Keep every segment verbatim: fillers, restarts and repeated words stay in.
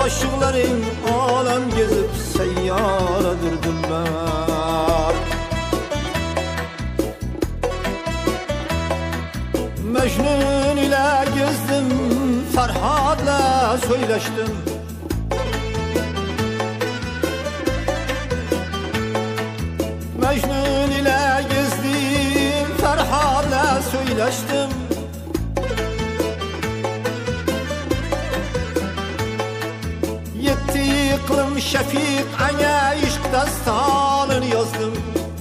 aşıkların alem gezip seyyaradır dilber. Mecnun ile gezdim, Ferhat'la söyleştim. Mecnun ile gezdim, Ferhat'la söyleştim. Yetti iqlim Şefik ana işq dastanını yazdım.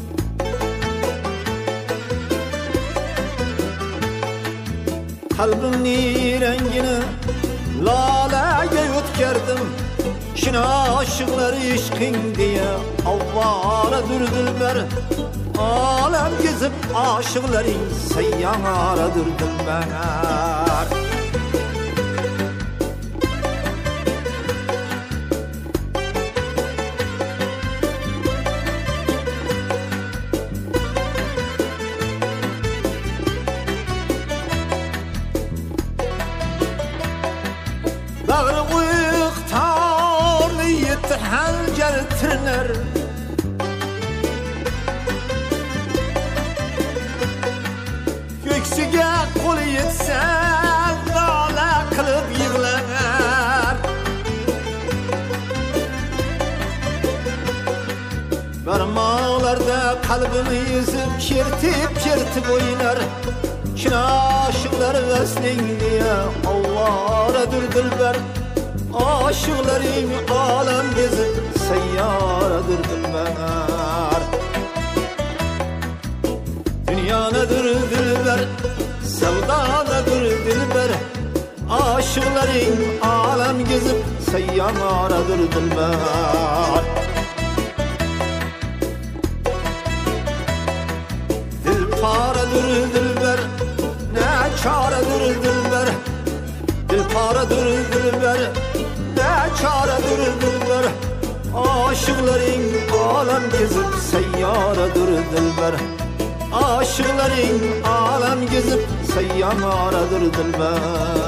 Kalbimni rengini lalaga o'tkardim. Shina aşıqlar ishqing diye avvaradır dilber. Alam gezip aşıqlaring sayyaradır dilber. Bağrı uyuktarlı yetihal tırnar. Göksüge kolu yetse dağla kılıp yığılar. Barmağlarda kalbimi yüzüp kertip kertip oynar. Şuna aşıklar vesling diye avvaradır dilber. Aşıkların alem gezip seyyaradır dilber. Dünya nedir dilber, sevda nedir dilber. Aşıkların alem gezip seyyaradır dilber. Dilparadır dilber, ne çaredir dilber. Dilparadır dilber, ne çaredir dilber. Aşıkların alem gezip seyyaradır dilber. Aşıkların alem gezip seyyaradır dilber.